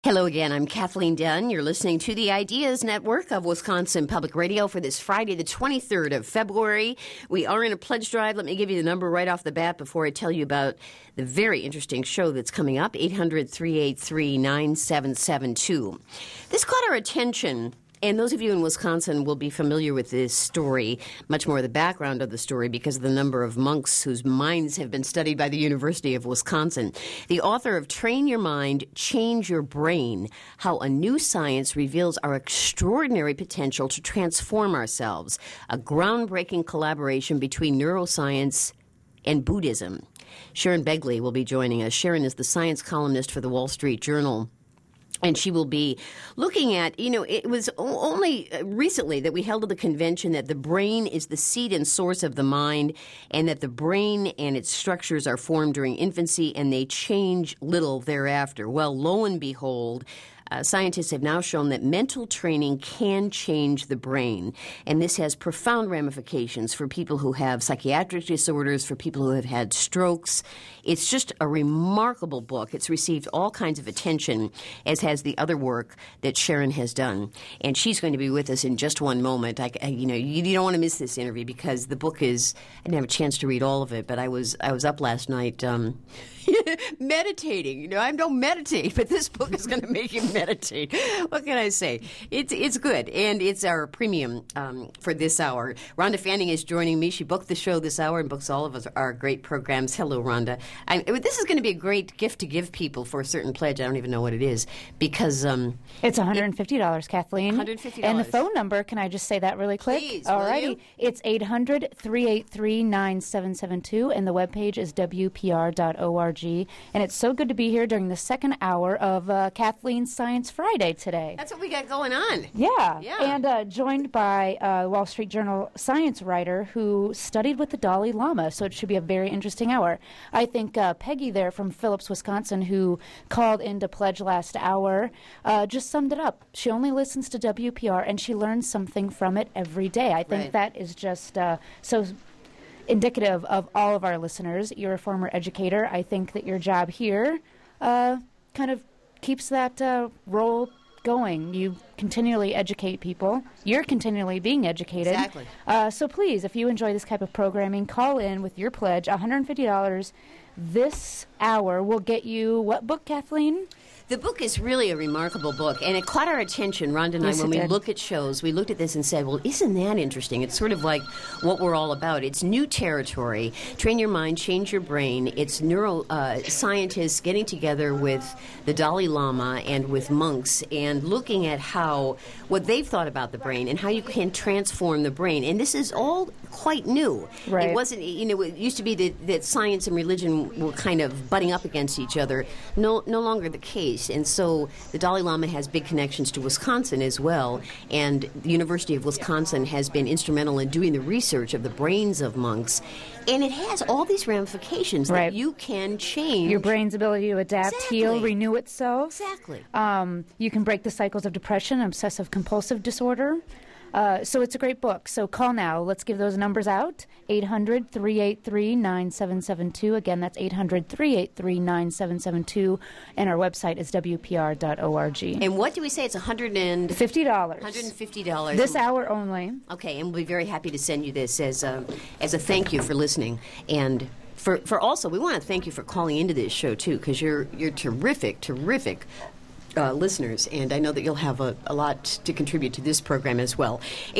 Hello again. I'm Kathleen Dunn. You're listening to the Ideas Network of Wisconsin Public Radio for this Friday, the 23rd of February. We are in a pledge drive. Let me give you the number right off the bat before I tell you about the very interesting show that's coming up, 800-383-9772. This caught our attention. And those of you in Wisconsin will be familiar with this story, much more the background of the story because of the number of monks whose minds have been studied by the University of Wisconsin. The author of Train Your Mind, Change Your Brain, How a New Science Reveals Our Extraordinary Potential to Transform Ourselves, a groundbreaking collaboration between neuroscience and Buddhism. Sharon Begley will be joining us. Sharon is the science columnist for the Wall Street Journal. And she will be looking at, it was only recently that we held the convention that the brain is the seat and source of the mind, and that the brain and its structures are formed during infancy and they change little thereafter. Well, lo and behold, scientists have now shown that mental training can change the brain, and this has profound ramifications for people who have psychiatric disorders, for people who have had strokes. It's just a remarkable book. It's received all kinds of attention, as has the other work that Sharon has done, and she's going to be with us in just one moment. You don't want to miss this interview because the book is. I didn't have a chance to read all of it, but I was up last night meditating. I don't meditate, but this book is going to make you meditate. What can I say? It's good, and it's our premium for this hour. Rhonda Fanning is joining me. She booked the show this hour and books all of our great programs. Hello, Rhonda. This is going to be a great gift to give people for a certain pledge. I don't even know what it is because it's $150, Kathleen. $150. And the phone number, can I just say that really quick? Please, all righty. It's 800-383-9772, and the webpage is wpr.org. And it's so good to be here during the second hour of Kathleen's Science Friday today. That's what we got going on. Yeah. And joined by Wall Street Journal science writer who studied with the Dalai Lama, so it should be a very interesting hour. I think Peggy there from Phillips, Wisconsin, who called in to pledge last hour, just summed it up. She only listens to WPR, and she learns something from it every day. I think that is just so indicative of all of our listeners. You're a former educator. I think that your job here kind of keeps that role going. You continually educate people. You're continually being educated. Exactly. So please, if you enjoy this type of programming, call in with your pledge. $150 this hour will get you what book, Kathleen? The book is really a remarkable book, and it caught our attention, Rhonda and I, when we look at shows. We looked at this and said, well, isn't that interesting? It's sort of like what we're all about. It's new territory. Train Your Mind, Change Your Brain. It's neuroscientists getting together with the Dalai Lama and with monks and looking at what they've thought about the brain and how you can transform the brain. And this is all quite new. Right. It wasn't, it used to be that science and religion were kind of butting up against each other. No longer the case. And so the Dalai Lama has big connections to Wisconsin as well, and the University of Wisconsin has been instrumental in doing the research of the brains of monks, and it has all these ramifications that you can change. Your brain's ability to adapt, heal, renew itself. Exactly. You can break the cycles of depression, obsessive-compulsive disorder. So it's a great book. So call now. Let's give those numbers out. 800-383-9772. Again, that's 800-383-9772. And our website is wpr.org. And what do we say? It's $150. $150. This hour only. Okay, and we'll be very happy to send you this as a thank you for listening. And for also, we want to thank you for calling into this show, too, because you're terrific listeners, and I know that you'll have a lot to contribute to this program as well.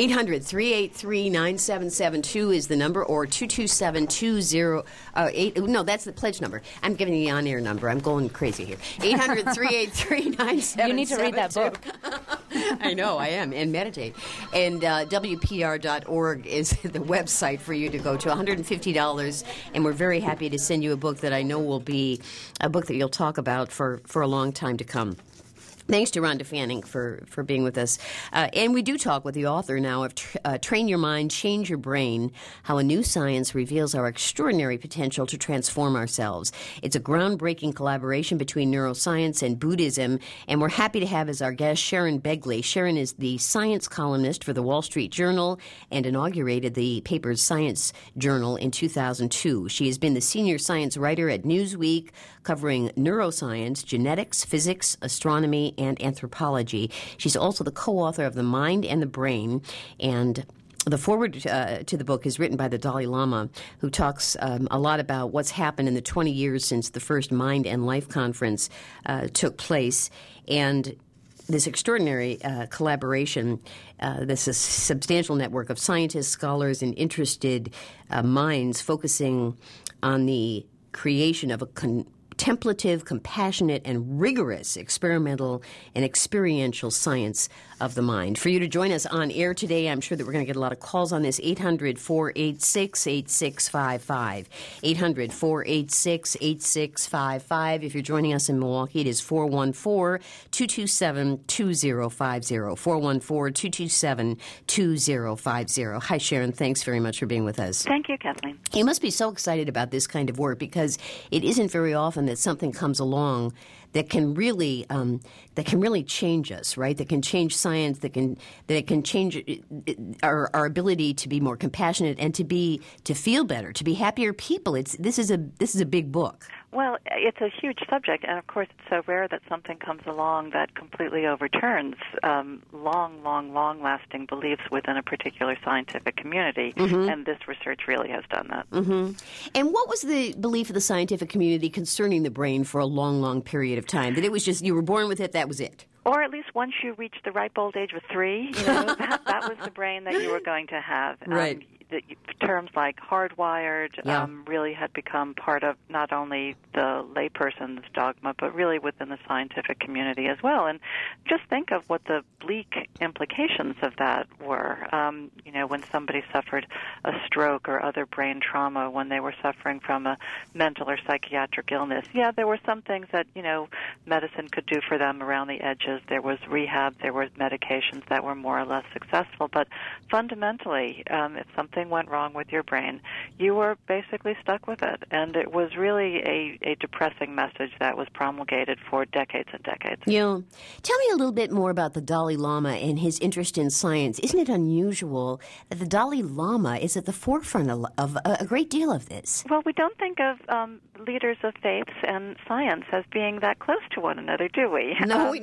800-383-9772 is the number, or 227-20... no, that's the pledge number. I'm giving you the on-air number. I'm going crazy here. 800-383-9772. You need to read that book. I know, I am, and meditate. And WPR.org is the website for you to go to. $150, and we're very happy to send you a book that I know will be a book that you'll talk about for a long time to come. Thanks to Rhonda Fanning for being with us. And we do talk with the author now of Train Your Mind, Change Your Brain, How a New Science Reveals Our Extraordinary Potential to Transform Ourselves. It's a groundbreaking collaboration between neuroscience and Buddhism, and we're happy to have as our guest Sharon Begley. Sharon is the science columnist for the Wall Street Journal and inaugurated the paper's Science Journal in 2002. She has been the senior science writer at Newsweek, covering neuroscience, genetics, physics, astronomy, and anthropology. She's also the co-author of The Mind and the Brain, and the foreword to the book is written by the Dalai Lama, who talks a lot about what's happened in the 20 years since the first Mind and Life conference took place. And this extraordinary collaboration, this is a substantial network of scientists, scholars, and interested minds focusing on the creation of a contemplative, compassionate, and rigorous experimental and experiential science of the mind. For you to join us on air today, I'm sure that we're going to get a lot of calls on this. 800-486-8655. 800-486-8655. If you're joining us in Milwaukee, it is 414-227-2050. 414-227-2050. Hi, Sharon. Thanks very much for being with us. Thank you, Kathleen. You must be so excited about this kind of work because it isn't very often that something comes along that can really change us, right? That can change science. That can change our ability to be more compassionate and to feel better, to be happier people. This is a big book. Well, it's a huge subject, and of course it's so rare that something comes along that completely overturns long-lasting beliefs within a particular scientific community, and this research really has done that. And what was the belief of the scientific community concerning the brain for a long period of time? That it was just you were born with it, that was it? Or at least once you reached the ripe old age of 3, that was the brain that you were going to have. Right. Terms like hardwired really had become part of not only the layperson's dogma, but really within the scientific community as well. And just think of what the bleak implications of that were. When somebody suffered a stroke or other brain trauma, when they were suffering from a mental or psychiatric illness, there were some things that, medicine could do for them around the edges. There was rehab, there were medications that were more or less successful. But fundamentally, if something went wrong with your brain, you were basically stuck with it. And it was really a depressing message that was promulgated for decades and decades. Yeah. Tell me a little bit more about the Dalai Lama and his interest in science. Isn't it unusual that the Dalai Lama is at the forefront of a great deal of this? Well, we don't think of leaders of faiths and science as being that close to one another, do we? No,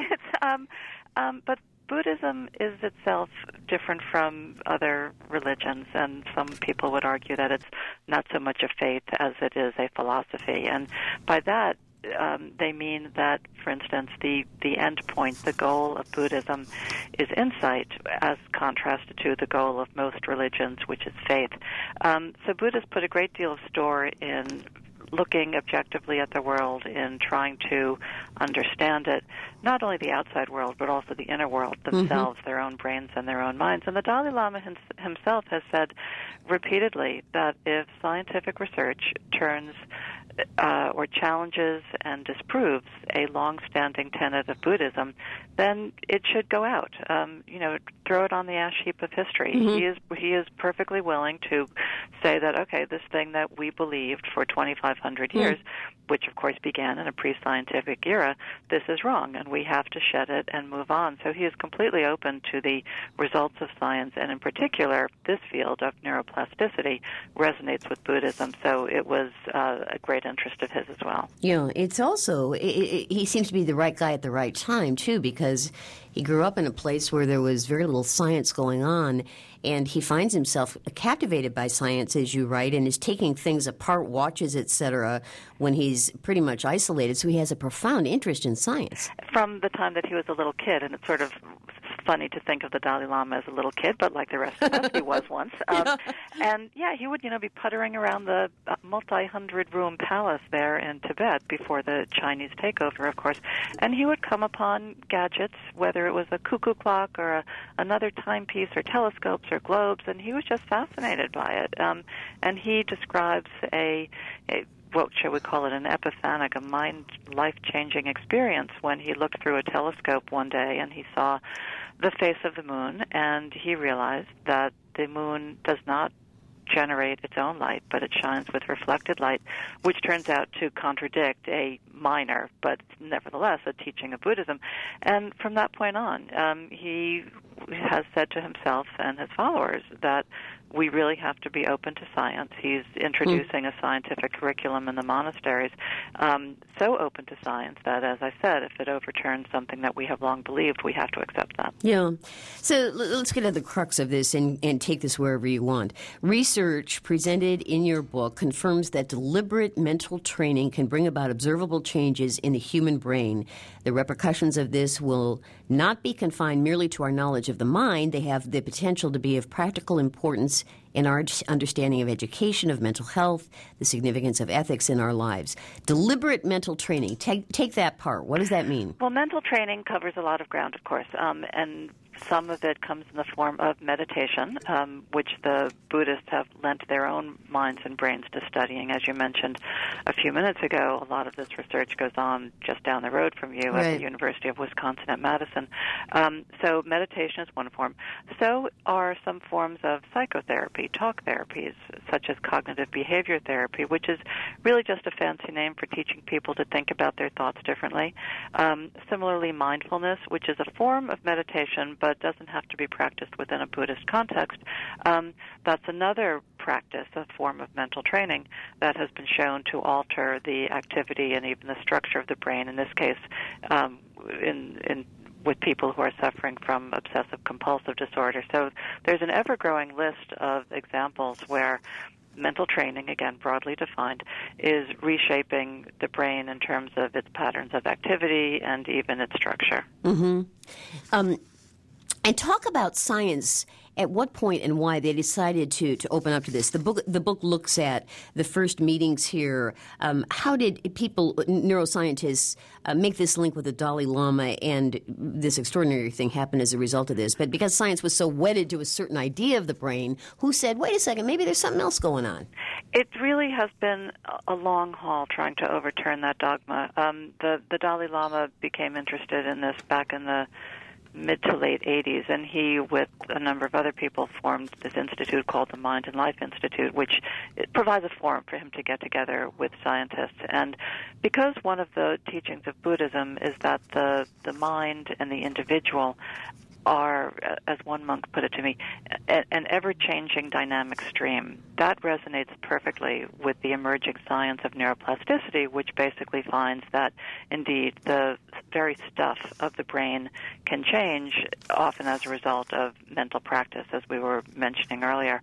but Buddhism is itself different from other religions, and some people would argue that it's not so much a faith as it is a philosophy. And by that, they mean that, for instance, the end point, the goal of Buddhism is insight, as contrasted to the goal of most religions, which is faith. So Buddhists put a great deal of store in looking objectively at the world, in trying to understand it, not only the outside world, but also the inner world themselves, their own brains and their own minds. And the Dalai Lama himself has said repeatedly that if scientific research turns or challenges and disproves a long-standing tenet of Buddhism, then it should go out. Throw it on the ash heap of history. He is perfectly willing to say that, okay, this thing that we believed for 2,500 years, which of course began in a pre-scientific era, this is wrong, and we have to shed it and move on. So he is completely open to the results of science, and in particular, this field of neuroplasticity resonates with Buddhism. So it was a great interest of his as well. Yeah, it's also, he seems to be the right guy at the right time, too, because he grew up in a place where there was very little science going on, and he finds himself captivated by science, as you write, and is taking things apart, watches, etc., when he's pretty much isolated. So he has a profound interest in science. From the time that he was a little kid, and it's sort of funny to think of the Dalai Lama as a little kid, but like the rest of us, he was once. And he would, be puttering around the multi-hundred-room palace there in Tibet before the Chinese takeover, of course. And he would come upon gadgets, whether it was a cuckoo clock or another timepiece or telescopes or globes, and he was just fascinated by it. And he describes a what shall we call it, an epiphanic, a life-changing experience when he looked through a telescope one day and he saw the face of the moon, and he realized that the moon does not generate its own light, but it shines with reflected light, which turns out to contradict a minor, but nevertheless a teaching of Buddhism. And from that point on, he has said to himself and his followers that we really have to be open to science. He's introducing a scientific curriculum in the monasteries, so open to science that, as I said, if it overturns something that we have long believed, we have to accept that. Yeah. So let's get at the crux of this and take this wherever you want. Research presented in your book confirms that deliberate mental training can bring about observable changes in the human brain. The repercussions of this will not be confined merely to our knowledge of the mind. They have the potential to be of practical importance in our understanding of education, of mental health, the significance of ethics in our lives. Deliberate mental training. Take that part. What does that mean? Well, mental training covers a lot of ground, of course, and some of it comes in the form of meditation, which the Buddhists have lent their own minds and brains to studying. As you mentioned a few minutes ago, a lot of this research goes on just down the road from you at the University of Wisconsin at Madison. So meditation is one form. So are some forms of psychotherapy, talk therapies, such as cognitive behavior therapy, which is really just a fancy name for teaching people to think about their thoughts differently. Similarly, mindfulness, which is a form of meditation, but doesn't have to be practiced within a Buddhist context. That's another practice, a form of mental training that has been shown to alter the activity and even the structure of the brain, in this case, with people who are suffering from obsessive-compulsive disorder. So there's an ever-growing list of examples where mental training, again, broadly defined, is reshaping the brain in terms of its patterns of activity and even its structure. Mm-hmm. And talk about science. At what point and why they decided to open up to this? The book looks at the first meetings here. How did people, neuroscientists, make this link with the Dalai Lama and this extraordinary thing happen as a result of this? But because science was so wedded to a certain idea of the brain, who said, wait a second, maybe there's something else going on? It really has been a long haul trying to overturn that dogma. The Dalai Lama became interested in this back in the mid to late 80s, and he, with a number of other people, formed this institute called the Mind and Life Institute, which it provides a forum for him to get together with scientists. And because one of the teachings of Buddhism is that the mind and the individual are, as one monk put it to me, an ever-changing dynamic stream. That resonates perfectly with the emerging science of neuroplasticity, which basically finds that, indeed, the very stuff of the brain can change, often as a result of mental practice, as we were mentioning earlier.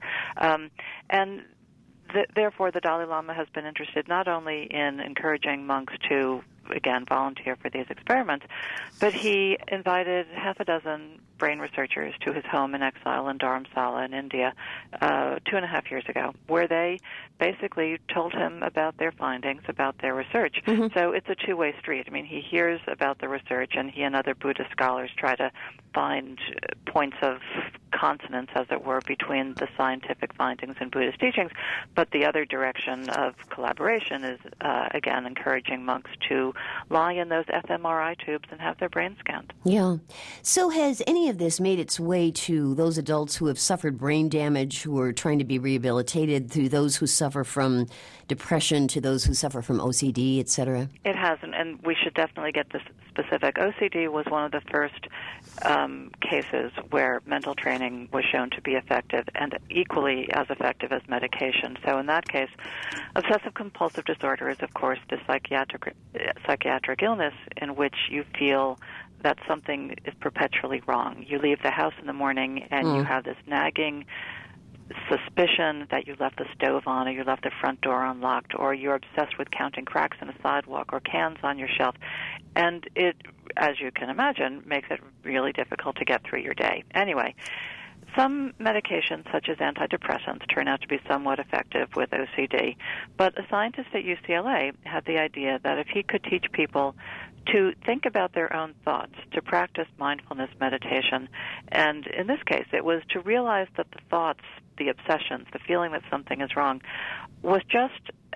Therefore, the Dalai Lama has been interested not only in encouraging monks to, again, volunteer for these experiments, but he invited half a dozen brain researchers to his home in exile in Dharamsala in India 2.5 years ago, where they basically told him about their findings, about their research. Mm-hmm. So it's a two-way street. I mean, he hears about the research, and he and other Buddhist scholars try to find points of consonance, as it were, between the scientific findings and Buddhist teachings. But the other direction of collaboration is, again, encouraging monks to lie in those fMRI tubes and have their brain scanned. Yeah. So has any of this made its way to those adults who have suffered brain damage, who are trying to be rehabilitated, to those who suffer from depression, to those who suffer from OCD, et cetera? It hasn't, and we should definitely get this specific. OCD was one of the first cases where mental training was shown to be effective, and equally as effective as medication. So in that case, obsessive-compulsive disorder is, of course, the psychiatric illness in which you feel that something is perpetually wrong. You leave the house in the morning and you have this nagging suspicion that you left the stove on, or you left the front door unlocked, or you're obsessed with counting cracks in a sidewalk or cans on your shelf. And it, as you can imagine, makes it really difficult to get through your day. Anyway, some medications, such as antidepressants, turn out to be somewhat effective with OCD. But a scientist at UCLA had the idea that if he could teach people to think about their own thoughts, to practice mindfulness meditation, and in this case, it was to realize that the thoughts, the obsessions, the feeling that something is wrong, was just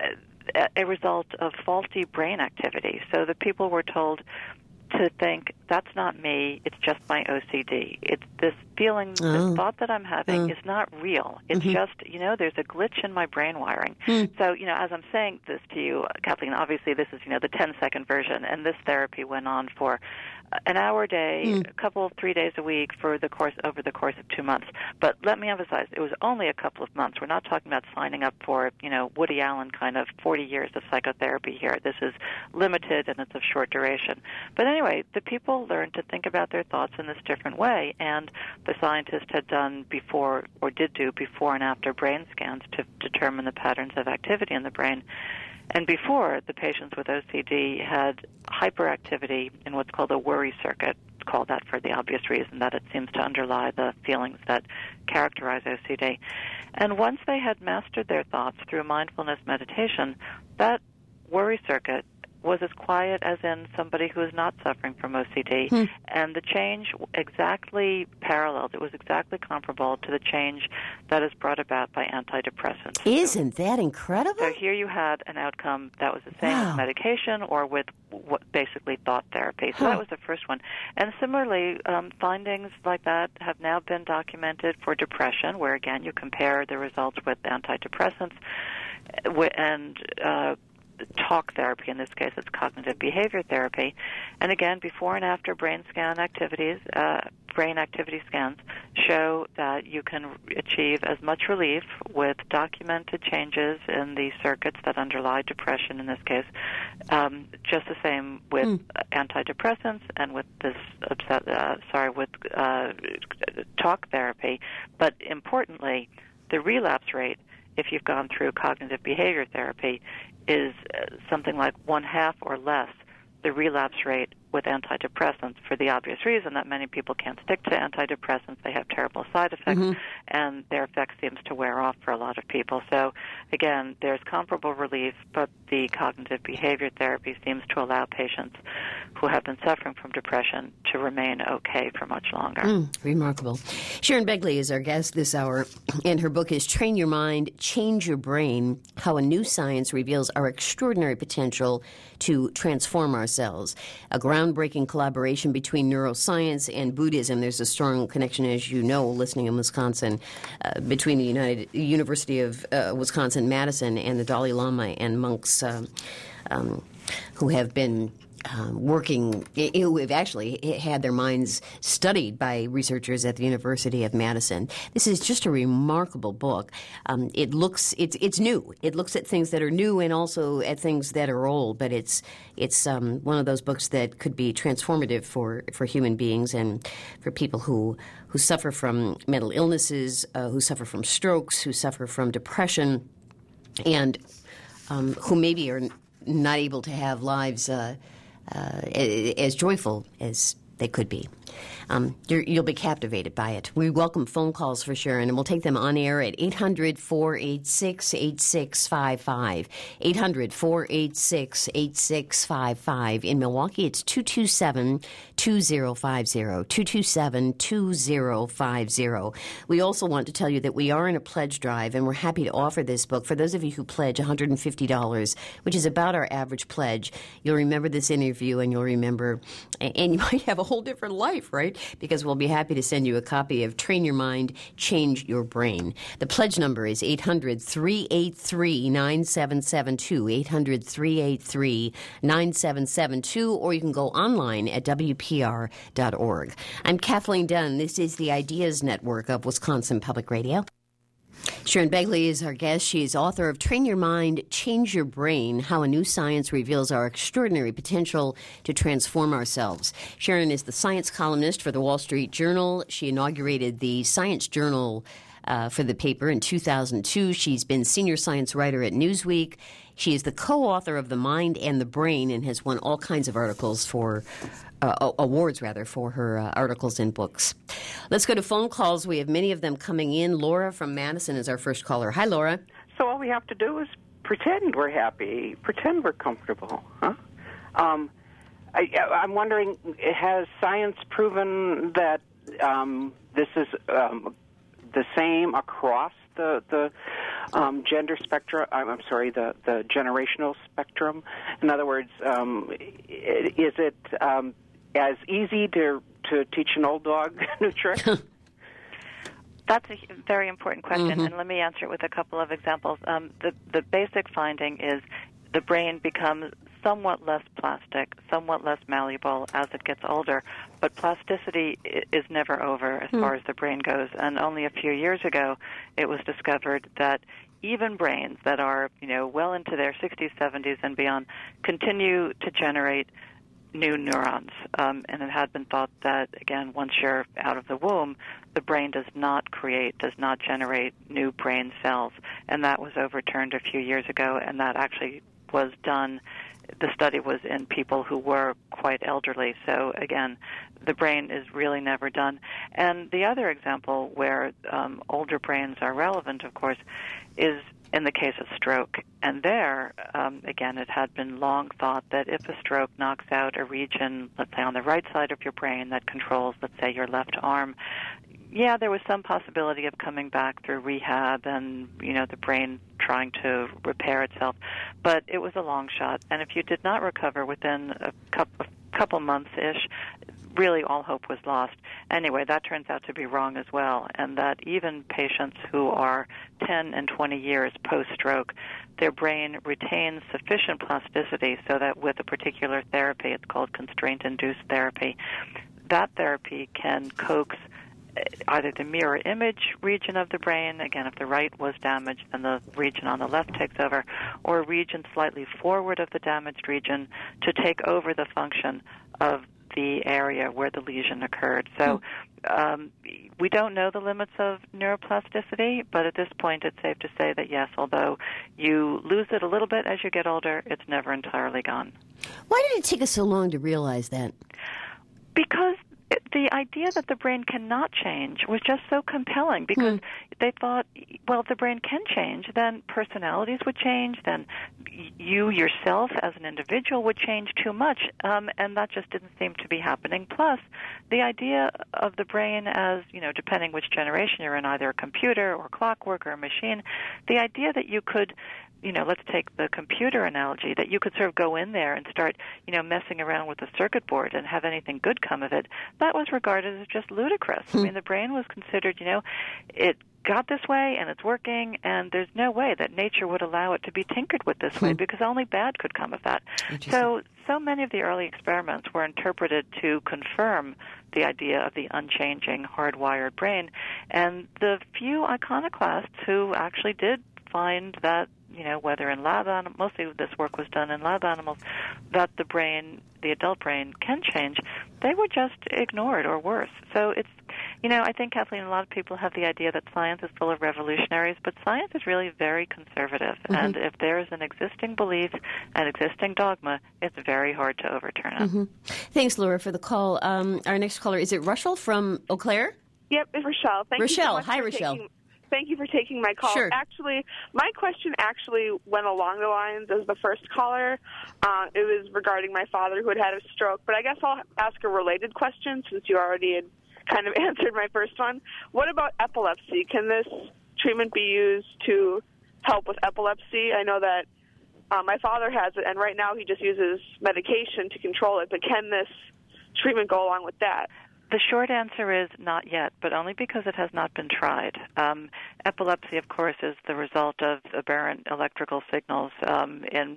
a result of faulty brain activity. So the people were told to think, that's not me, it's just my OCD. It's this feeling, this thought that I'm having is not real. It's just, there's a glitch in my brain wiring. So, as I'm saying this to you, Kathleen, obviously this is, the 10-second version, and this therapy went on for an hour a day, a couple, 3 days a week over the course of 2 months. But let me emphasize, it was only a couple of months. We're not talking about signing up for, Woody Allen kind of 40 years of psychotherapy here. This is limited and it's of short duration. But anyway, the people learned to think about their thoughts in this different way, and the scientist had done before and after brain scans to determine the patterns of activity in the brain. And before, the patients with OCD had hyperactivity in what's called a worry circuit, called that for the obvious reason that it seems to underlie the feelings that characterize OCD. And once they had mastered their thoughts through mindfulness meditation, that worry circuit was as quiet as in somebody who is not suffering from OCD. And the change exactly paralleled. It was exactly comparable to the change that is brought about by antidepressants. Isn't that incredible? So here you had an outcome that was the same with medication or with basically thought therapy. So that was the first one. And similarly, findings like that have now been documented for depression, where, again, you compare the results with antidepressants and talk therapy. In this case, it's cognitive behavior therapy. And again, before and after brain activity scans show that you can achieve as much relief with documented changes in the circuits that underlie depression, in this case, just the same with antidepressants and with this, talk therapy. But importantly, the relapse rate, if you've gone through cognitive behavior therapy, is something like 1/2 or less the relapse rate with antidepressants, for the obvious reason that many people can't stick to antidepressants. They have terrible side effects, and their effect seems to wear off for a lot of people. So, again, there's comparable relief, but the cognitive behavior therapy seems to allow patients who have been suffering from depression to remain okay for much longer. Remarkable. Sharon Begley is our guest this hour, and her book is Train Your Mind, Change Your Brain, How a New Science Reveals Our Extraordinary Potential to Transform Ourselves. A groundbreaking collaboration between neuroscience and Buddhism. There's a strong connection, as you know, listening in Wisconsin, between the University of Wisconsin-Madison and the Dalai Lama and monks who have been who have actually had their minds studied by researchers at the University of Madison. This is just a remarkable book. It's new. It looks at things that are new and also at things that are old, but it's one of those books that could be transformative for human beings and for people who suffer from mental illnesses, who suffer from strokes, who suffer from depression, and who maybe are not able to have lives as joyful as they could be. You'll be captivated by it. We welcome phone calls for Sharon, and we'll take them on air at 800-486-8655. 800-486-8655. In Milwaukee, it's 227-2050. 227-2050. We also want to tell you that we are in a pledge drive, and we're happy to offer this book. For those of you who pledge $150, which is about our average pledge, you'll remember this interview, and you'll remember, and you might have a whole different life, right? Because we'll be happy to send you a copy of Train Your Mind, Change Your Brain. The pledge number is 800-383-9772, 800-383-9772, or you can go online at WPR.org. I'm Kathleen Dunn. This is the Ideas Network of Wisconsin Public Radio. Sharon Begley is our guest. She is author of Train Your Mind, Change Your Brain, How a New Science Reveals Our Extraordinary Potential to Transform Ourselves. Sharon is the science columnist for the Wall Street Journal. She inaugurated the Science Journal for the paper in 2002. She's been senior science writer at Newsweek. She is the co-author of The Mind and the Brain and has won all kinds of awards for her articles and books. Let's go to phone calls. We have many of them coming in. Laura from Madison is our first caller. Hi, Laura. So all we have to do is pretend we're happy, pretend we're comfortable, huh? I'm wondering, has science proven that this is the same across the gender spectrum. I'm sorry, the generational spectrum. In other words, is it as easy to teach an old dog new tricks? That's a very important question, and let me answer it with a couple of examples. The basic finding is the brain becomes somewhat less plastic, somewhat less malleable as it gets older, but plasticity is never over as far as the brain goes. And only a few years ago, it was discovered that even brains that are, well into their 60s, 70s, and beyond continue to generate new neurons. And it had been thought that, again, once you're out of the womb, the brain does not generate new brain cells. And that was overturned a few years ago, and that actually was done. The study was in people who were quite elderly. So, again, the brain is really never done. And the other example where older brains are relevant, of course, is in the case of stroke. And there, again, it had been long thought that if a stroke knocks out a region, let's say on the right side of your brain that controls, let's say, your left arm, yeah, there was some possibility of coming back through rehab and, the brain trying to repair itself. But it was a long shot. And if you did not recover within a couple months-ish, really all hope was lost. Anyway, that turns out to be wrong as well, and that even patients who are 10 and 20 years post-stroke, their brain retains sufficient plasticity so that with a particular therapy, it's called constraint-induced therapy, that therapy can coax either the mirror image region of the brain, again, if the right was damaged, then the region on the left takes over, or a region slightly forward of the damaged region to take over the function of the area where the lesion occurred. So we don't know the limits of neuroplasticity, but at this point it's safe to say that, yes, although you lose it a little bit as you get older, it's never entirely gone. Why did it take us so long to realize that? Because the idea that the brain cannot change was just so compelling because they thought, well, if the brain can change, then personalities would change, then you yourself as an individual would change too much, and that just didn't seem to be happening. Plus, the idea of the brain as, depending which generation you're in, either a computer or clockwork or a machine, the idea that you could let's take the computer analogy, that you could sort of go in there and start, messing around with the circuit board and have anything good come of it, that was regarded as just ludicrous. I mean, the brain was considered, it got this way and it's working, and there's no way that nature would allow it to be tinkered with this way because only bad could come of that. So many of the early experiments were interpreted to confirm the idea of the unchanging, hardwired brain, and the few iconoclasts who actually did find that, whether in lab animals, mostly this work was done in lab animals, that the brain, the adult brain, can change, they were just ignored or worse. So it's, I think, Kathleen, a lot of people have the idea that science is full of revolutionaries, but science is really very conservative. And if there is an existing belief, an existing dogma, it's very hard to overturn it. Thanks, Laura, for the call. Our next caller, is it Rochelle from Eau Claire? Yep, it's Rochelle. Thank you so much. Hi, Rochelle. Thank you for taking my call. Sure. Actually, my question went along the lines as the first caller. It was regarding my father who had a stroke, but I guess I'll ask a related question since you already had kind of answered my first one. What about epilepsy? Can this treatment be used to help with epilepsy? I know that my father has it, and right now he just uses medication to control it, but can this treatment go along with that? The short answer is not yet, but only because it has not been tried. Epilepsy, of course, is the result of aberrant electrical signals in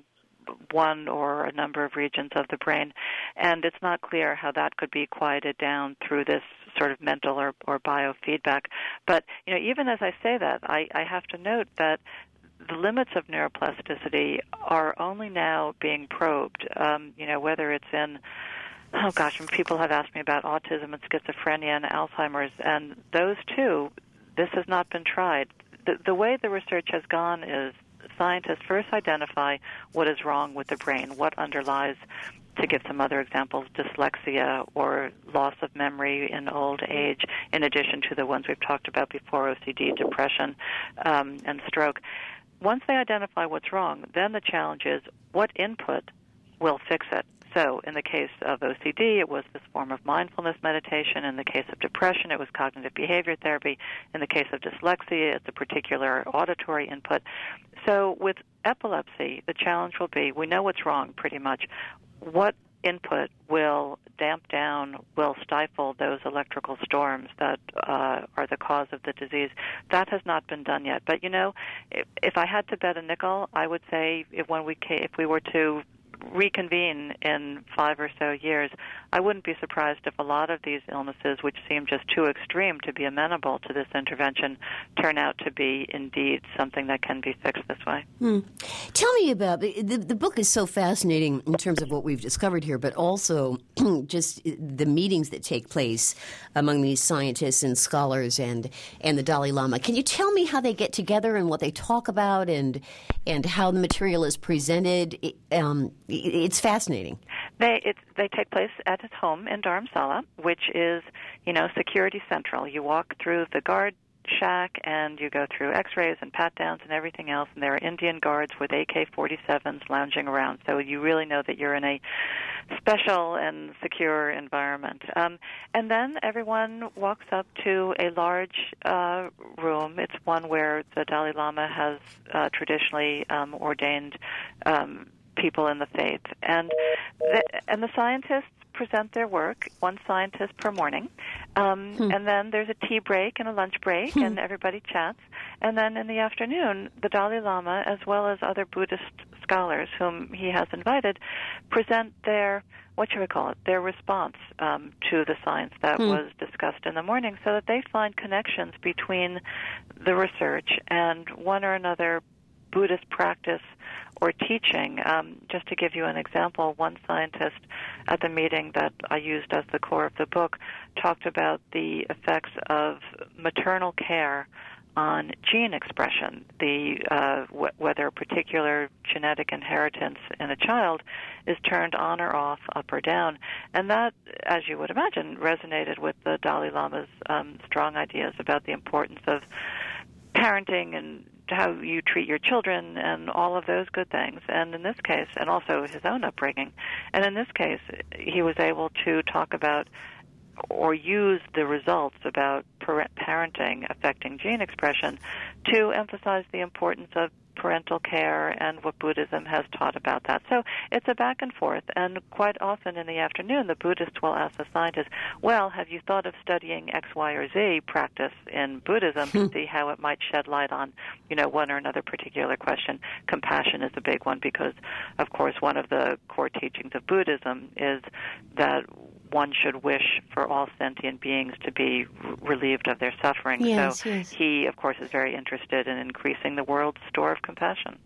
one or a number of regions of the brain, and it's not clear how that could be quieted down through this sort of mental or biofeedback. But, even as I say that, I have to note that the limits of neuroplasticity are only now being probed, whether it's in when people have asked me about autism and schizophrenia and Alzheimer's, and those two, this has not been tried. The way the research has gone is scientists first identify what is wrong with the brain, what underlies, to give some other examples, dyslexia or loss of memory in old age, in addition to the ones we've talked about before, OCD, depression, and stroke. Once they identify what's wrong, then the challenge is what input will fix it. So in the case of OCD, it was this form of mindfulness meditation. In the case of depression, it was cognitive behavior therapy. In the case of dyslexia, it's a particular auditory input. So with epilepsy, the challenge will be, we know what's wrong pretty much. What input will damp down, will stifle those electrical storms that are the cause of the disease? That has not been done yet. But, if I had to bet a nickel, I would say if we were to reconvene in 5 or so years, I wouldn't be surprised if a lot of these illnesses, which seem just too extreme to be amenable to this intervention, turn out to be indeed something that can be fixed this way. Tell me about the book is so fascinating in terms of what we've discovered here, but also just the meetings that take place among these scientists and scholars and the Dalai Lama. Can you tell me how they get together and what they talk about and how the material is presented? It's fascinating. They take place at his home in Dharamsala, which is, security central. You walk through the guard shack and you go through x-rays and pat-downs and everything else, and there are Indian guards with AK-47s lounging around, so you really know that you're in a special and secure environment. And then everyone walks up to a large room. It's one where the Dalai Lama has traditionally ordained people in the faith. And the scientists present their work, one scientist per morning. And then there's a tea break and a lunch break, and everybody chats. And then in the afternoon, the Dalai Lama, as well as other Buddhist scholars whom he has invited, present their, their response to the science that was discussed in the morning, so that they find connections between the research and one or another Buddhist practice or teaching. Just to give you an example, one scientist at the meeting that I used as the core of the book talked about the effects of maternal care on gene expression, whether a particular genetic inheritance in a child is turned on or off, up or down. And that, as you would imagine, resonated with the Dalai Lama's strong ideas about the importance of parenting and how you treat your children and all of those good things. And in this case, and also his own upbringing. And in this case, he was able to talk about or use the results about parenting affecting gene expression to emphasize the importance of parental care and what Buddhism has taught about that. So it's a back and forth, and quite often in the afternoon the Buddhists will ask the scientists, well, have you thought of studying X, Y, or Z practice in Buddhism to see how it might shed light on, one or another particular question? Compassion is a big one because, of course, one of the core teachings of Buddhism is that one should wish for all sentient beings to be relieved of their suffering. Yes, so yes. He, of course, is very interested in increasing the world's store of compassion.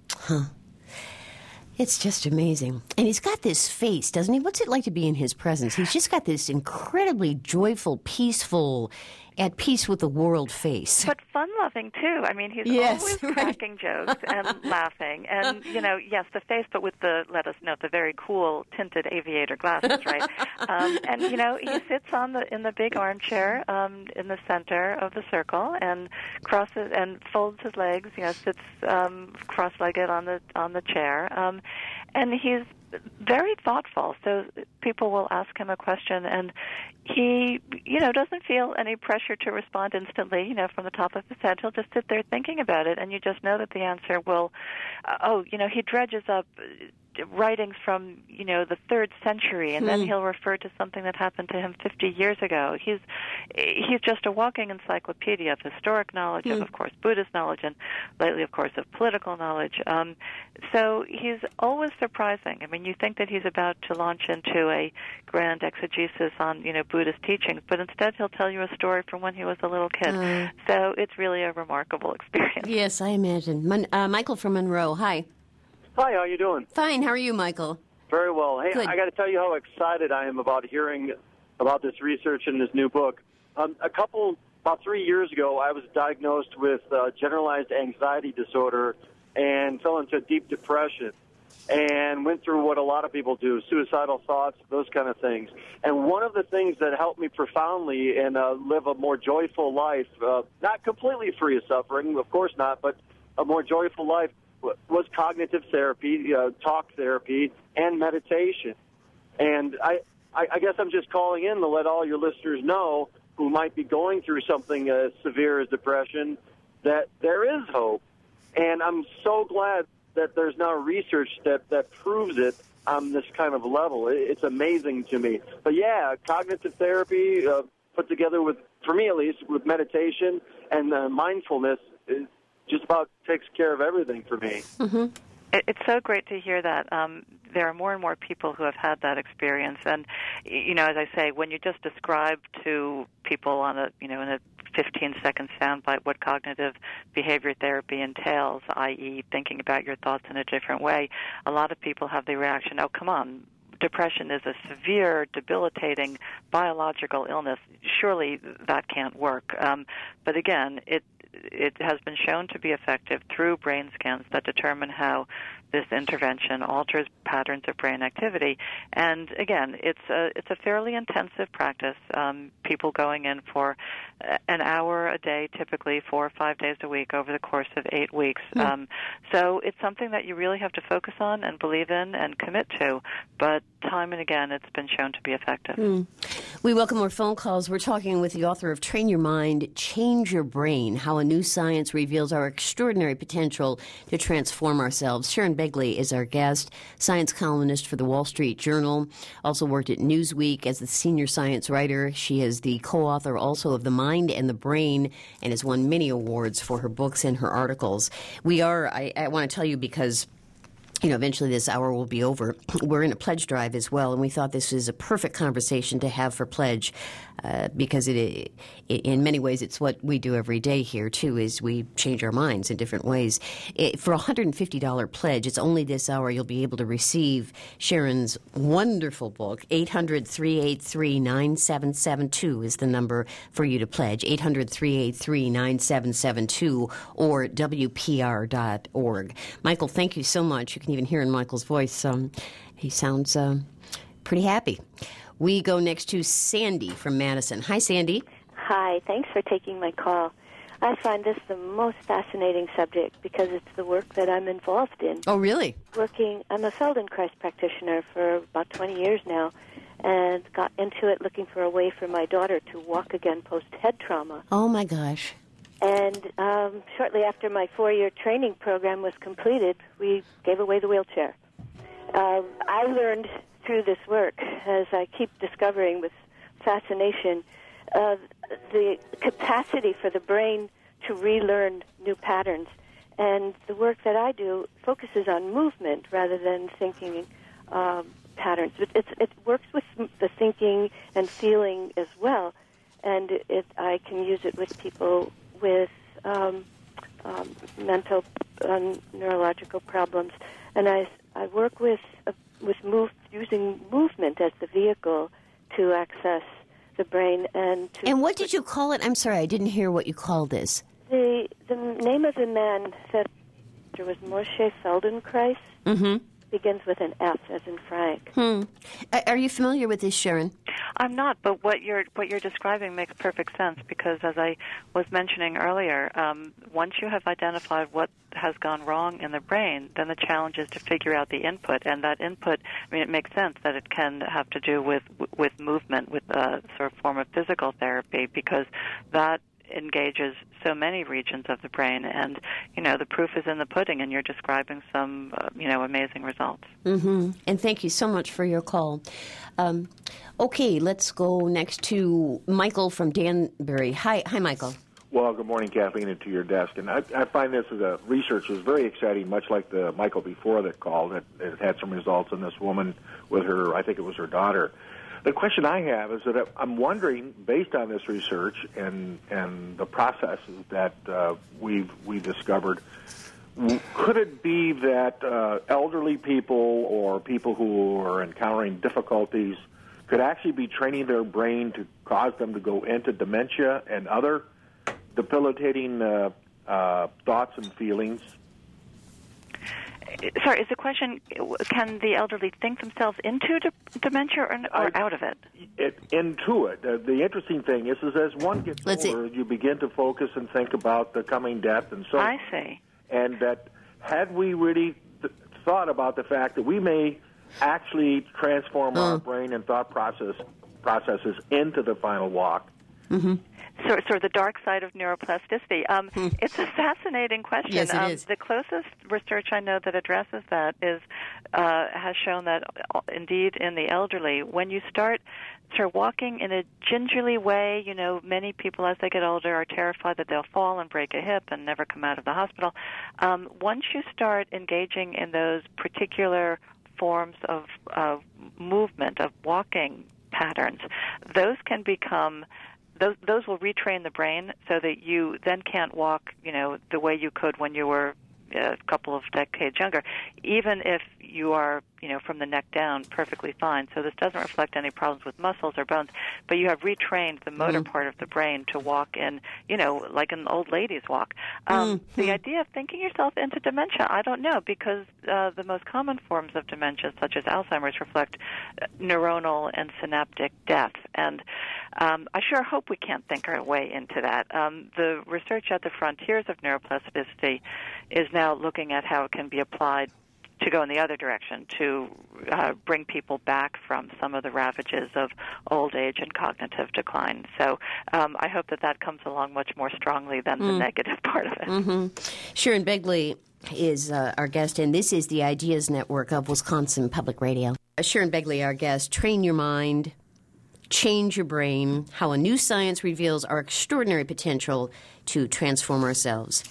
It's just amazing. And he's got this face, doesn't he? What's it like to be in his presence? He's just got this incredibly joyful, peaceful, at peace with the world face. But fun-loving, too. I mean, he's always cracking jokes and laughing. And, yes, the face, but with the, let us note, the very cool tinted aviator glasses, right? And, he sits in the big armchair in the center of the circle and crosses and folds his legs, sits cross-legged on the chair. And he's very thoughtful. So people will ask him a question, and he, doesn't feel any pressure to respond instantly, from the top of his head. He'll just sit there thinking about it, and you just know that the answer will, he dredges up writings from, the 3rd century, and then he'll refer to something that happened to him 50 years ago. He's just a walking encyclopedia of historic knowledge, of course, Buddhist knowledge, and lately, of course, of political knowledge. So he's always surprising. I mean, you think that he's about to launch into a grand exegesis on, Buddhist teachings, but instead he'll tell you a story from when he was a little kid. So it's really a remarkable experience. Yes, I imagine. Michael from Monroe, hi. Hi, how you doing? Fine. How are you, Michael? Very well. Hey, Good. I got to tell you how excited I am about hearing about this research in this new book. About 3 years ago, I was diagnosed with generalized anxiety disorder and fell into deep depression and went through what a lot of people do, suicidal thoughts, those kind of things. And one of the things that helped me profoundly and live a more joyful life, not completely free of suffering, of course not, but a more joyful life, was cognitive therapy, talk therapy, and meditation. And I guess I'm just calling in to let all your listeners know who might be going through something as severe as depression that there is hope. And I'm so glad that there's now research that proves it on this kind of level. It's amazing to me. But, yeah, cognitive therapy put together with, for me at least, with meditation and mindfulness just about takes care of everything for me. Mm-hmm. It's so great to hear that. There are more and more people who have had that experience, and as I say, when you just describe to people on in a 15-second soundbite what cognitive behavior therapy entails, i.e., thinking about your thoughts in a different way, a lot of people have the reaction, "Oh, come on. Depression is a severe, debilitating biological illness. Surely that can't work." But again, it has been shown to be effective through brain scans that determine how this intervention alters patterns of brain activity. And again, it's a fairly intensive practice. People going in for an hour a day, typically 4 or 5 days a week over the course of 8 weeks. So it's something that you really have to focus on and believe in and commit to. But time and again, it's been shown to be effective. We welcome more phone calls. We're talking with the author of Train Your Mind, Change Your Brain, How a New Science Reveals Our Extraordinary Potential to Transform Ourselves. Sharon Begley is our guest, science columnist for the Wall Street Journal, also worked at Newsweek as the senior science writer. She is the co-author also of The Mind and the Brain and has won many awards for her books and her articles. I want to tell you because eventually this hour will be over. We're in a pledge drive as well, and we thought this is a perfect conversation to have for pledge because it, in many ways, it's what we do every day here, too, is we change our minds in different ways. For a $150 pledge, it's only this hour you'll be able to receive Sharon's wonderful book. 800-383-9772 is the number for you to pledge, 800-383-9772 or WPR.org. Michael, thank you so much. You can even hear in Michael's voice. He sounds pretty happy. We go next to Sandy from Madison. Hi, Sandy. Hi. Thanks for taking my call. I find this the most fascinating subject because it's the work that I'm involved in. Oh, really? I'm a Feldenkrais practitioner for about 20 years now and got into it looking for a way for my daughter to walk again post-head trauma. Oh, my gosh. And shortly after my 4-year training program was completed, we gave away the wheelchair. I learned through this work, as I keep discovering with fascination, the capacity for the brain to relearn new patterns. And the work that I do focuses on movement rather than thinking patterns. It works with the thinking and feeling as well, and I can use it with people with mental neurological problems. And I work with using movement as the vehicle to access the brain and what did you call it? I'm sorry, I didn't hear what you called this. The name of the man that there was Moshe Feldenkrais. Mm-hmm. Begins with an F, as in Frank. Are you familiar with this, Sharon? I'm not, but what you're describing makes perfect sense because, as I was mentioning earlier, once you have identified what has gone wrong in the brain, then the challenge is to figure out the input. And that input, it makes sense that it can have to do with movement, with a sort of form of physical therapy, because that engages so many regions of the brain, and the proof is in the pudding, and you're describing some amazing results. Mm-hmm. And thank you so much for your call. Okay, let's go next to Michael from Danbury. Hi, Michael. Well, good morning, Kathleen, and to your desk. And I find this as a research is very exciting, much like the Michael before that called. It had some results in this woman with her, I think it was her daughter. The question I have is that I'm wondering, based on this research and the processes that we've discovered, could it be that elderly people or people who are encountering difficulties could actually be training their brain to cause them to go into dementia and other debilitating thoughts and feelings? Sorry, is the question, can the elderly think themselves into dementia or out of it? Into it. The interesting thing is as one gets older, you begin to focus and think about the coming death and so on. I see. And that had we really thought about the fact that we may actually transform our brain and thought processes into the final walk. Mm-hmm. Sort of the dark side of neuroplasticity. It's a fascinating question. Yes, it is. The closest research I know that addresses that has shown that indeed in the elderly, when you start walking in a gingerly way, many people as they get older are terrified that they'll fall and break a hip and never come out of the hospital. Once you start engaging in those particular forms of movement, of walking patterns, those can become... Those will retrain the brain so that you then can't walk, the way you could when you were a couple of decades younger, even if you are, from the neck down perfectly fine. So this doesn't reflect any problems with muscles or bones, but you have retrained the motor part of the brain to walk in, like an old lady's walk. The idea of thinking yourself into dementia, I don't know, because the most common forms of dementia, such as Alzheimer's, reflect neuronal and synaptic death. And I sure hope we can't think our way into that. The research at the frontiers of neuroplasticity is now looking at how it can be applied to go in the other direction, to bring people back from some of the ravages of old age and cognitive decline. So I hope that comes along much more strongly than the negative part of it. Mm-hmm. Sharon Begley is our guest, and this is the Ideas Network of Wisconsin Public Radio. Sharon Begley, our guest. Train your mind, change your brain, how a new science reveals our extraordinary potential to transform ourselves.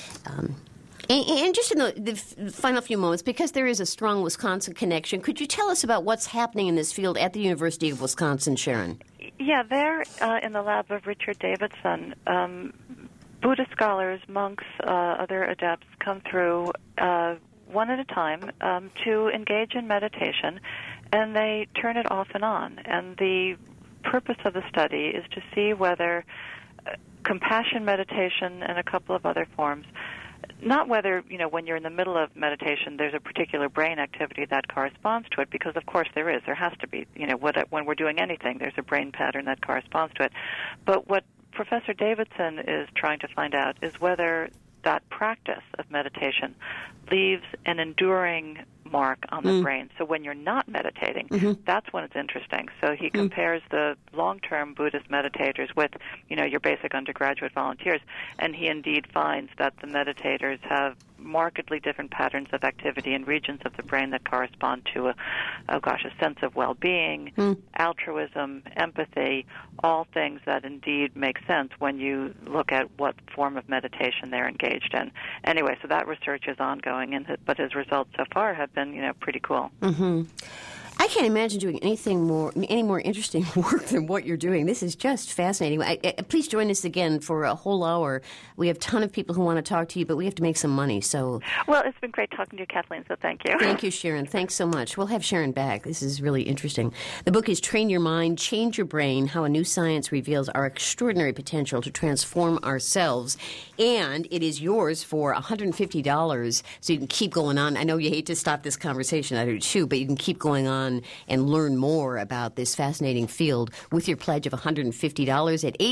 And just in the final few moments, because there is a strong Wisconsin connection, could you tell us about what's happening in this field at the University of Wisconsin, Sharon? Yeah, there in the lab of Richard Davidson, Buddhist scholars, monks, other adepts come through one at a time to engage in meditation, and they turn it off and on. And the purpose of the study is to see whether compassion meditation and a couple of other forms, not whether, when you're in the middle of meditation, there's a particular brain activity that corresponds to it, because of course there is. There has to be. When we're doing anything, there's a brain pattern that corresponds to it. But what Professor Davidson is trying to find out is whether that practice of meditation leaves an enduring mark on the brain. So when you're not meditating, that's when it's interesting. So he compares the long-term Buddhist meditators with, your basic undergraduate volunteers, and he indeed finds that the meditators have markedly different patterns of activity in regions of the brain that correspond to a sense of well-being, altruism, empathy, all things that indeed make sense when you look at what form of meditation they're engaged in. Anyway, so that research is ongoing, but his results so far have been, pretty cool. Mm-hmm. I can't imagine doing any more interesting work than what you're doing. This is just fascinating. Please join us again for a whole hour. We have a ton of people who want to talk to you, but we have to make some money. So, well, it's been great talking to you, Kathleen, so thank you. Thank you, Sharon. Thanks so much. We'll have Sharon back. This is really interesting. The book is Train Your Mind, Change Your Brain, How a New Science Reveals Our Extraordinary Potential to Transform Ourselves. And it is yours for $150, so you can keep going on. I know you hate to stop this conversation, I do too, but you can keep going on and learn more about this fascinating field with your pledge of $150 at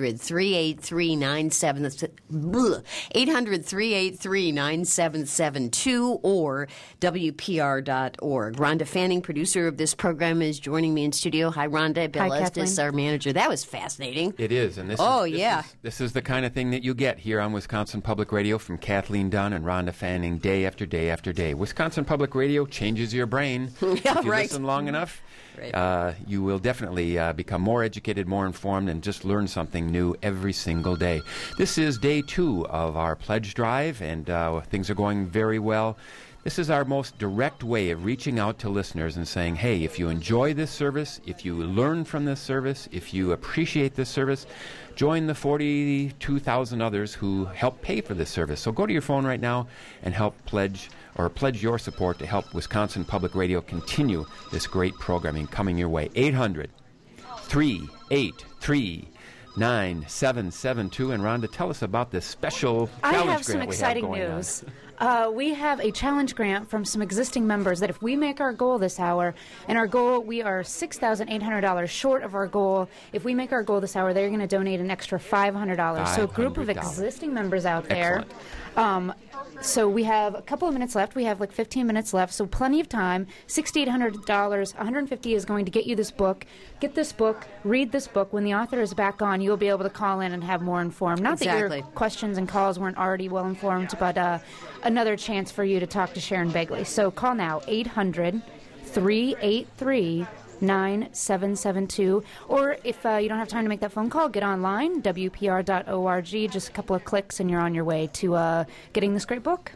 800-383-9772 or WPR.org. Rhonda Fanning, producer of this program, is joining me in studio. Hi, Rhonda. Bill Estes, our manager. That was fascinating. It is. And this is the kind of thing that you get here on Wisconsin Public Radio from Kathleen Dunn and Rhonda Fanning day after day after day. Wisconsin Public Radio changes your brain. Yeah, if you listen long enough, you will definitely become more educated, more informed, and just learn something new every single day. This is day 2 of our pledge drive, and things are going very well. This is our most direct way of reaching out to listeners and saying, hey, if you enjoy this service, if you learn from this service, if you appreciate this service, join the 42,000 others who help pay for this service. So go to your phone right now and help pledge your support to help Wisconsin Public Radio continue this great programming coming your way. 800-383-9772. And Rhonda, tell us about this special challenge grant we have going on. I have some exciting news. We have a challenge grant from some existing members that if we make our goal this hour, and our goal, we are $6,800 short of our goal. If we make our goal this hour, they're going to donate an extra $500. So a group of existing members out there. So we have a couple of minutes left. We have like 15 minutes left, so plenty of time. $6,800, $150 is going to get you this book. Get this book, read this book. When the author is back on, you'll be able to call in and have more informed. Not that your questions and calls weren't already well informed, but another chance for you to talk to Sharon Begley. So call now, 800-383-9772. Or if you don't have time to make that phone call, get online, WPR.org. Just a couple of clicks and you're on your way to getting this great book.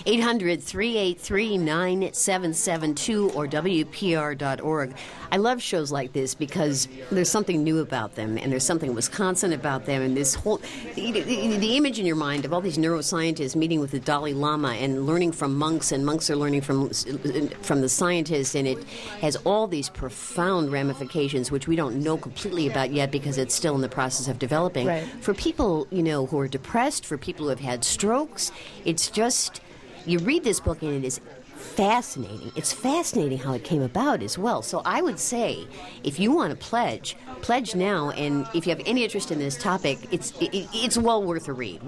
800-383-9772 or WPR.org. I love shows like this because there's something new about them, and there's something Wisconsin about them, and this whole the image in your mind of all these neuroscientists meeting with the Dalai Lama and learning from monks, and monks are learning from the scientists, and it has all these profound ramifications which we don't know completely about yet because it's still in the process of developing. Right. For people, who are depressed, for people who have had strokes, it's just, you read this book and it is fascinating. It's fascinating how it came about as well. So I would say, if you want to pledge now, and if you have any interest in this topic, it's well worth a read.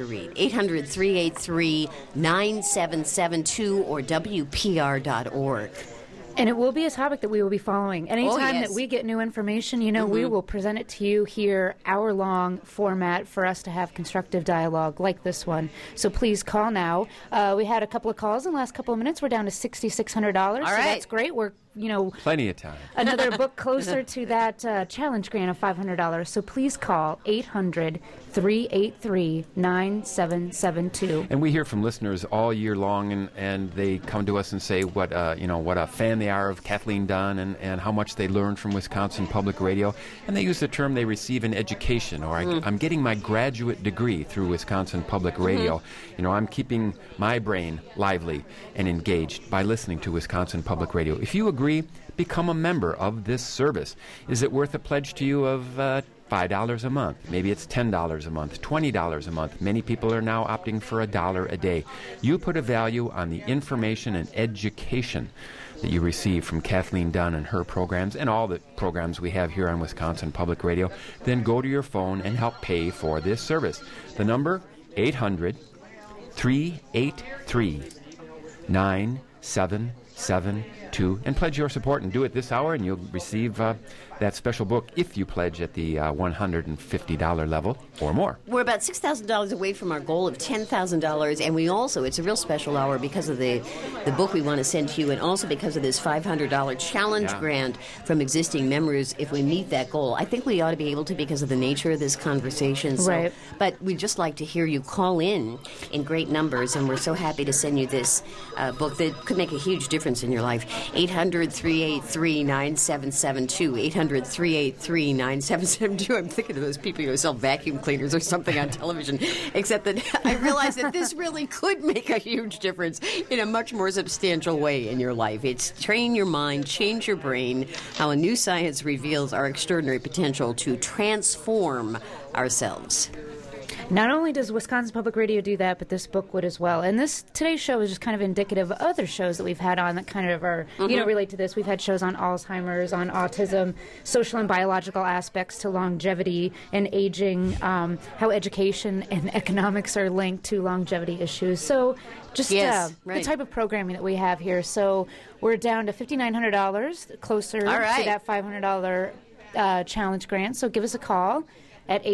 800-383-9772 or WPR.org. And it will be a topic that we will be following. Anytime that we get new information, we will present it to you here, hour-long format for us to have constructive dialogue like this one. So please call now. We had a couple of calls in the last couple of minutes. We're down to $6,600. All right. So that's great. We're plenty of time. Another book closer to that challenge grant of $500. So please call 800-383-9772. And we hear from listeners all year long, and they come to us and say what a fan they are of Kathleen Dunn and how much they learned from Wisconsin Public Radio. And they use the term they receive an education, or I'm getting my graduate degree through Wisconsin Public Radio. I'm keeping my brain lively and engaged by listening to Wisconsin Public Radio. If you agree, become a member of this service. Is it worth a pledge to you of $5 a month? Maybe it's $10 a month, $20 a month. Many people are now opting for $1 a day. You put a value on the information and education that you receive from Kathleen Dunn and her programs and all the programs we have here on Wisconsin Public Radio. Then go to your phone and help pay for this service. The number, 800-383-9772. And pledge your support, and do it this hour, and you'll receive that special book if you pledge at the $150 level or more. We're about $6,000 away from our goal of $10,000, and we also, it's a real special hour because of the book we want to send to you, and also because of this $500 challenge grant from existing members if we meet that goal. I think we ought to be able to because of the nature of this conversation. So, right. But we'd just like to hear you call in great numbers, and we're so happy to send you this book that could make a huge difference in your life. 800-383-9772. 800-383-9772. I'm thinking of those people who sell vacuum cleaners or something on television, except that I realize that this really could make a huge difference in a much more substantial way in your life. It's train your mind, change your brain, how a new science reveals our extraordinary potential to transform ourselves. Not only does Wisconsin Public Radio do that, but this book would as well. And today's show is just kind of indicative of other shows that we've had on that kind of are, relate to this. We've had shows on Alzheimer's, on autism, social and biological aspects to longevity and aging, how education and economics are linked to longevity issues. So just the type of programming that we have here. So we're down to $5,900, closer to that $500 challenge grant. So give us a call at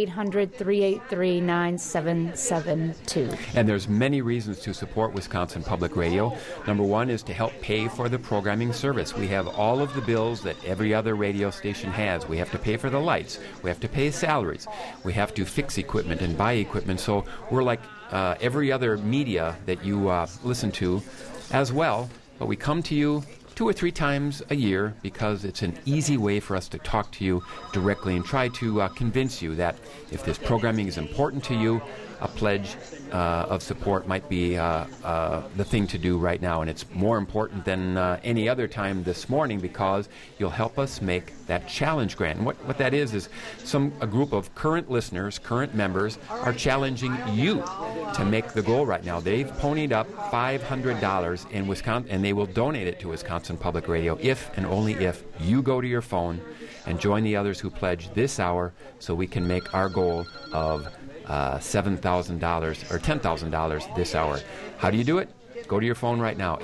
800-383-9772. And there's many reasons to support Wisconsin Public Radio. Number one is to help pay for the programming service. We have all of the bills that every other radio station has. We have to pay for the lights. We have to pay salaries. We have to fix equipment and buy equipment. So we're like every other media that you listen to as well. But we come to you 2 or 3 times a year because it's an easy way for us to talk to you directly and try to convince you that if this programming is important to you, a pledge of support might be the thing to do right now. And it's more important than any other time this morning because you'll help us make that challenge grant. And what that is a group of current listeners, current members, are challenging you to make the goal right now. They've ponied up $500 in Wisconsin, and they will donate it to Wisconsin Public Radio if and only if you go to your phone and join the others who pledge this hour, so we can make our goal of $7,000 or $10,000 this hour. How do you do it? Go to your phone right now,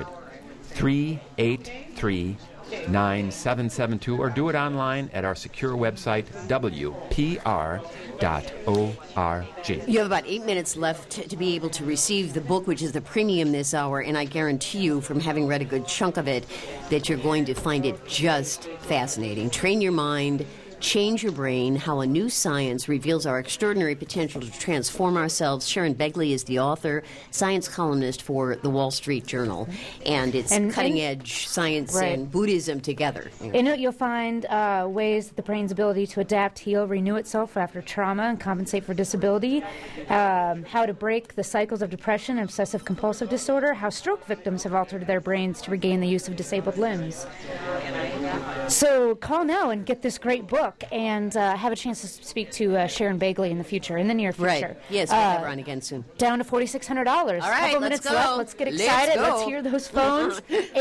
800-383-9772, or do it online at our secure website, WPR.org. You have about 8 minutes left to be able to receive the book, which is the premium this hour, and I guarantee you, from having read a good chunk of it, that you're going to find it just fascinating. Train Your Mind, Change Your Brain, How a New Science Reveals Our Extraordinary Potential to Transform Ourselves. Sharon Begley is the author, science columnist for the Wall Street Journal, and it's cutting-edge science and Buddhism together. In it, you'll find ways that the brain's ability to adapt, heal, renew itself after trauma and compensate for disability, how to break the cycles of depression and obsessive-compulsive disorder, how stroke victims have altered their brains to regain the use of disabled limbs. So call now and get this great book and have a chance to speak to Sharon Begley in the future, in the near future. Right. Yes, we'll have her on again soon. Down to $4,600. All right, Couple minutes left. Let's get excited. Let's hear those phones.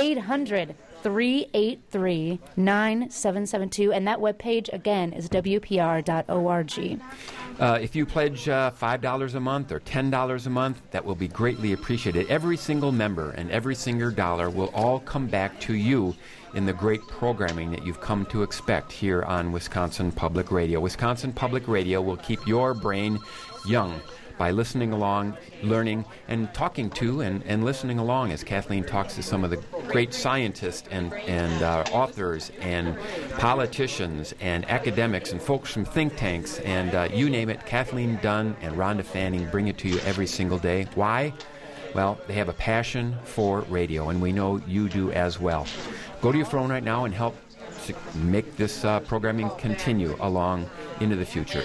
800-383-9772. And that webpage, again, is WPR.org. If you pledge $5 a month or $10 a month, that will be greatly appreciated. Every single member and every single dollar will all come back to you in the great programming that you've come to expect here on Wisconsin Public Radio. Wisconsin Public Radio will keep your brain young by listening along, learning, and talking to and listening along as Kathleen talks to some of the great scientists and authors and politicians and academics and folks from think tanks and you name it. Kathleen Dunn and Rhonda Fanning bring it to you every single day. Why? Well, they have a passion for radio, and we know you do as well. Go to your phone right now and help make this programming continue along into the future.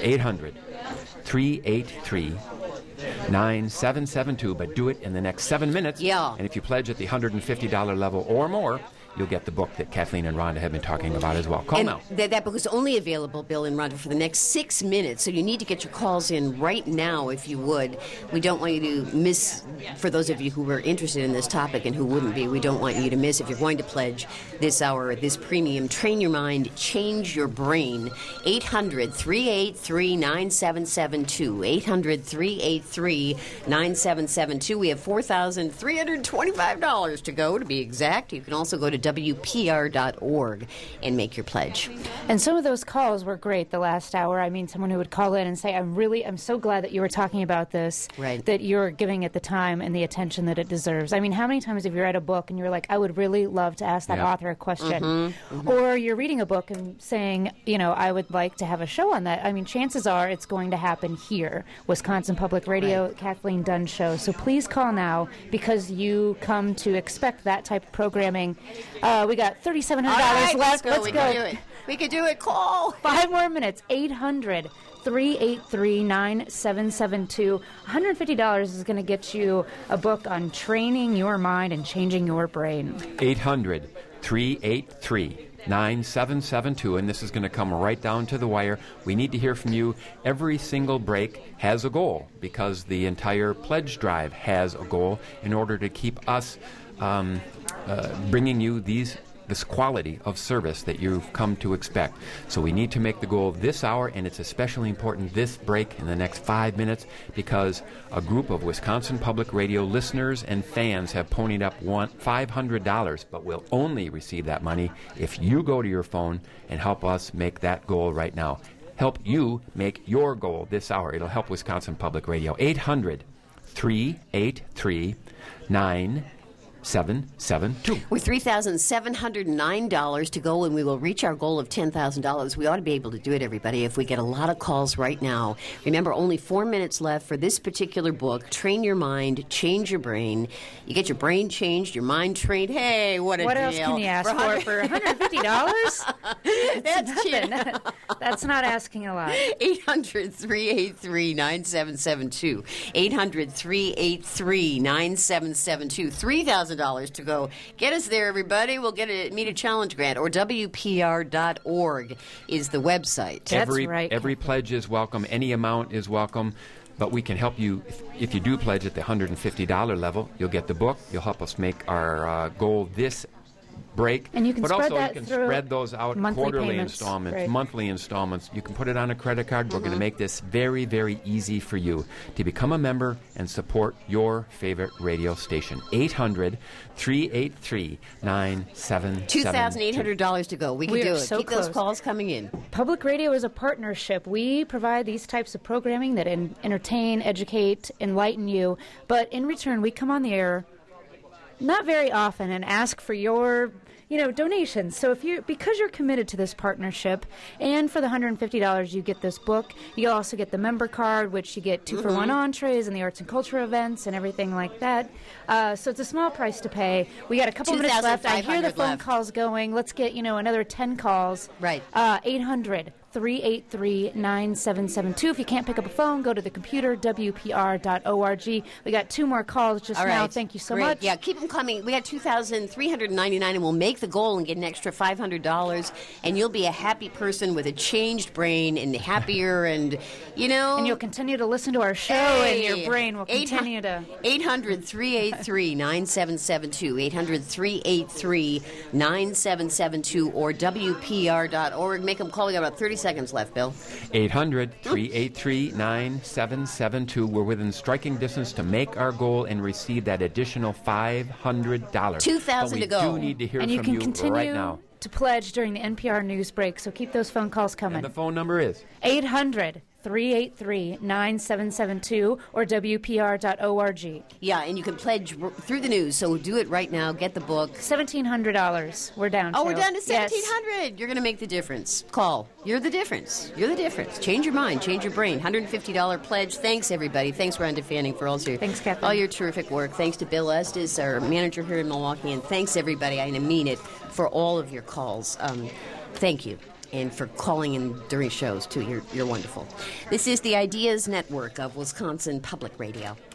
800-383-9772, but do it in the next 7 minutes. Yeah. And if you pledge at the $150 level or more, you'll get the book that Kathleen and Rhonda have been talking about as well. Call now. That book is only available, Bill and Rhonda, for the next 6 minutes, so you need to get your calls in right now if you would. We don't want you to miss, for those of you who are interested in this topic and who wouldn't be, we don't want you to miss, if you're going to pledge this hour, this premium, Train Your Mind, Change Your Brain. 800-383-9772. 800-383-9772. We have $4,325 to go, to be exact. You can also go to WPR.org and make your pledge. And some of those calls were great the last hour. I mean, someone who would call in and say, I'm so glad that you were talking about this, that you're giving it the time and the attention that it deserves. I mean, how many times have you read a book and you're like, I would really love to ask that author a question? Or you're reading a book and saying, I would like to have a show on that. I mean, chances are it's going to happen here, Wisconsin Public Radio, Kathleen Dunn Show. So please call now, because you come to expect that type of programming. We got $3,700 left. Let's go. We can do it. We can do it. Call. 5 more minutes. 800-383-9772. $150 is going to get you a book on training your mind and changing your brain. 800-383-9772, and this is going to come right down to the wire. We need to hear from you. Every single break has a goal, because the entire pledge drive has a goal, in order to keep us bringing you this quality of service that you've come to expect. So we need to make the goal this hour, and it's especially important this break in the next 5 minutes, because a group of Wisconsin Public Radio listeners and fans have ponied up $500, but will only receive that money if you go to your phone and help us make that goal right now. Help you make your goal this hour. It'll help Wisconsin Public Radio. 800-383-9772. With $3,709 to go, and we will reach our goal of $10,000. We ought to be able to do it, everybody, if we get a lot of calls right now. Remember, only 4 minutes left for this particular book, Train Your Mind, Change Your Brain. You get your brain changed, your mind trained. Hey, what a deal. What else can you ask for $150? That's cheap. That's not asking a lot. 800-383-9772. 800-383-9772. $3,000 $2,000 to go. Get us there, everybody. We'll get a Meet a Challenge grant, or WPR.org is the website. That's right. Every pledge is welcome. Any amount is welcome. But we can help you. If you do pledge at the $150 level, you'll get the book. You'll help us make our goal this break. And you can but spread also that you can through spread those out quarterly installments, right. monthly installments. You can put it on a credit card. We're going to make this very, very easy for you to become a member and support your favorite radio station. 800-383-9772. $2,800 to go. We can do it. So Keep close. those calls coming in. Public radio is a partnership. We provide these types of programming that entertain, educate, enlighten you. But in return, we come on the air not very often and ask for your donations. So because you're committed to this partnership, and for the $150 you get this book, you also get the member card, which you get 2-for-1 entrees and the arts and culture events and everything like that. So it's a small price to pay. We got a couple minutes left. I hear the phone calls going. Let's get another 10 calls. Right. 800-383-9772. If you can't pick up a phone, go to the computer, WPR.org. We got 2 more calls just now. Thank you so much. Yeah, keep them coming. We got $2,399, and we'll make the goal and get an extra $500, and you'll be a happy person with a changed brain and happier, and And you'll continue to listen to our show, and your brain will continue to... 800-383-9772. 800-383-9772 or WPR.org. Make them call. We got about 30 seconds left, Bill. 800-383-9772. We're within striking distance to make our goal and receive that additional $500. $2,000 to go. We do need to hear and from you can you continue right now. to pledge during the NPR news break, so keep those phone calls coming. And the phone number is? 800-383-9772 or WPR.org. Yeah, and you can pledge through the news, so do it right now. Get the book. $1,700 we're down to. Oh, we're down to $1,700. Yes. You're going to make the difference. Call. You're the difference. You're the difference. Change your mind. Change your brain. $150 pledge. Thanks, everybody. Thanks, Rhonda Fanning, for all your terrific work. Thanks to Bill Estes, our manager here in Milwaukee, and thanks, everybody, I mean it, for all of your calls. Thank you. And for calling in during shows, too. You're wonderful. This is the Ideas Network of Wisconsin Public Radio.